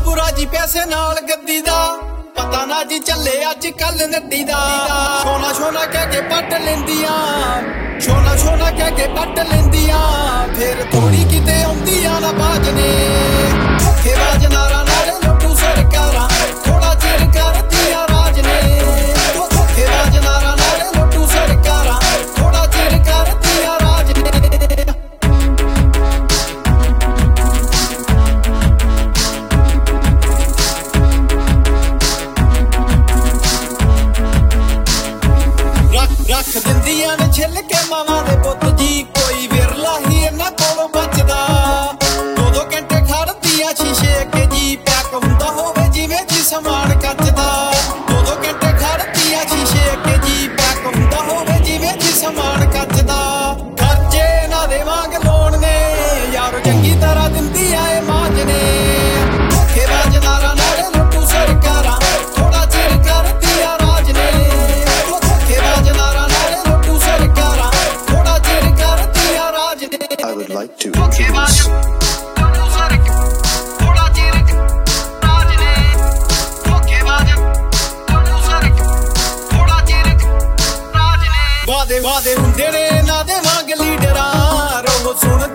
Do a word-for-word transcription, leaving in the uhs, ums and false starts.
ਬਾਬੂ ਰਾਜੀ ਪੈਸੇ ਨਾਲ ਗੱਦੀ ਦਾ ਪਤਾ ਨਾ ਜੀ ਚੱਲੇ ਅੱਜ ਕੱਲ ਨੱਡੀ ਦਾ ਸੋਨਾ ਸੋਨਾ ਕਹਿ ਕੇ ਪੱਟ ਲੈਂਦੀਆਂ ਸੋਨਾ ਸੋਨਾ ਕਹਿ ਕੇ ਪੱਟ ਲੈਂਦੀਆਂ ਫਿਰ ਥੋੜੀ ਕਿਤੇ ਆਉਂਦੀਆਂ ਨਾ ਬਾਜ ਨੇ ਧੋਖੇ ਬਾਜ ਨਾਰਾ ਨਾਲ ਲੁੱਟੂ ਸਰਕਾਰਾਂ ਥੋੜਾ ਚਿਰ ਕਰਦੀਆਂ ਰਾਜ ਨੇ ਧੋਖੇ ਬਾਜ ਨਾਰਾ ਨਾਲ ਲੁੱਟੂ ਸਰਕਾਰਾਂ ਥੋੜਾ ਚਿਰ ਕਰਦੀਆਂ ਰਾਜ ਨੇ ਰੱਖ ਦਿੰਦੀਆਂ ਨੇ ਛਿੱਲ ਕੇ ਮਾਵਾਂ ਦੇ ਪੁੱਤ ਜੀ ਕੋਈ ਵਿਰਲਾ ਹੀ ਇਹਨਾਂ ਕੋਲੋਂ ਬਚਦਾ ਦੋ ਦੋ ਘੰਟੇ ਖੜਦੀਆਂ ਸ਼ੀਸ਼ੇ ਅੱਗੇ ਜੀ ਪੈਕ ਹੁੰਦਾ ਹੋਵੇ ਜਿਵੇਂ ਜੀ ਸਮਾਨ ਕੱਚਦਾ ਦੋ ਦੋ ਘੰਟੇ ਖੜਦੀਆਂ ਸ਼ੀਸ਼ੇ ਅੱਗੇ ਜੀ ਪੈਕ ਹੁੰਦਾ ਹੋਵੇ ਜਿਵੇਂ ਜੀ ਸਮਾਨ ਕੱਚਦਾ ਖਰਚੇ ਇਹਨਾਂ ਦੇ ਵਾਂਗ ਲੋਨ ਨੇ ਯਾਰੋ ਚੰਗੀ ਤਰ੍ਹਾਂ ਦਿੰਦੀ ਆ ਇਹ ਮਾਂਜ ਨੇ ਧੋਖੇ ਬਾਜ ਨਾਰਾ ਨਾਲ ਲੁੱਟੂ ਸਰਕਾਰਾਂ ਥੋੜਾ ਚਿਰ ਕਰਦੀਆਂ ਰਾਜ ਨੇ ਧੋਖੇ ਬਾਜ ਨਾਰਾ I would like to introduce ਵਾਦੇ ਵਾਦੇ ਹੁੰਦੇ ਨੇ ਨਾ ਦੇ ਵਾਂਗ ਲੀਡਰਾਂ ਰੋਹ ਸੁਣ